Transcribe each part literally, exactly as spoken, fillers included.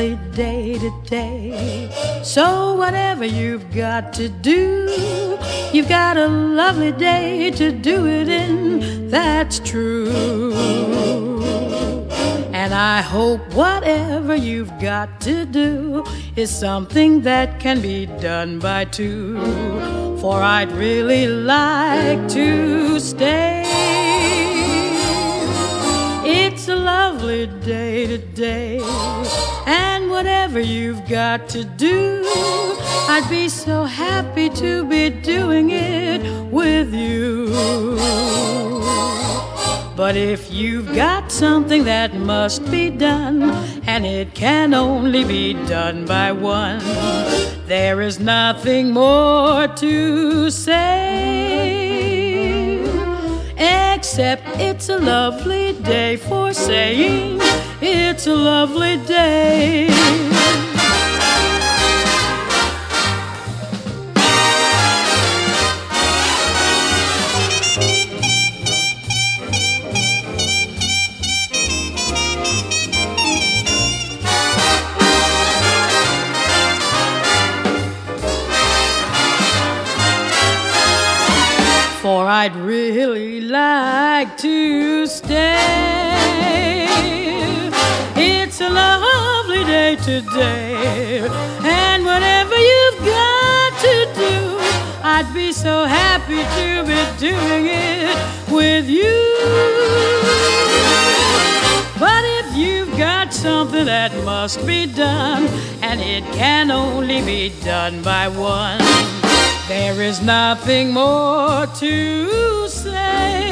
lovely day today. So whatever you've got to do, you've got a lovely day to do it in, that's true. And I hope whatever you've got to do is something that can be done by two, for I'd really like to stay. It's a lovely day today, and whatever you've got to do, I'd be so happy to be doing it with you. But if you've got something that must be done, and it can only be done by one, there is nothing more to say, except it's a lovely day for saying it's a lovely day. For I'd really like to stay. It's a lovely day today, and whatever you've got to do, I'd be so happy to be doing it with you. But if you've got something that must be done, and it can only be done by one, there is nothing more to say,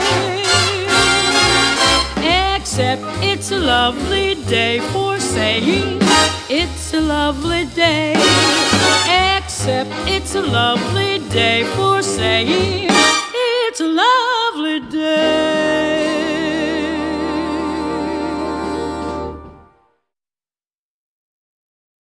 except it's a lovely day for saying it's a lovely day. Except it's a lovely day for saying it's a lovely day.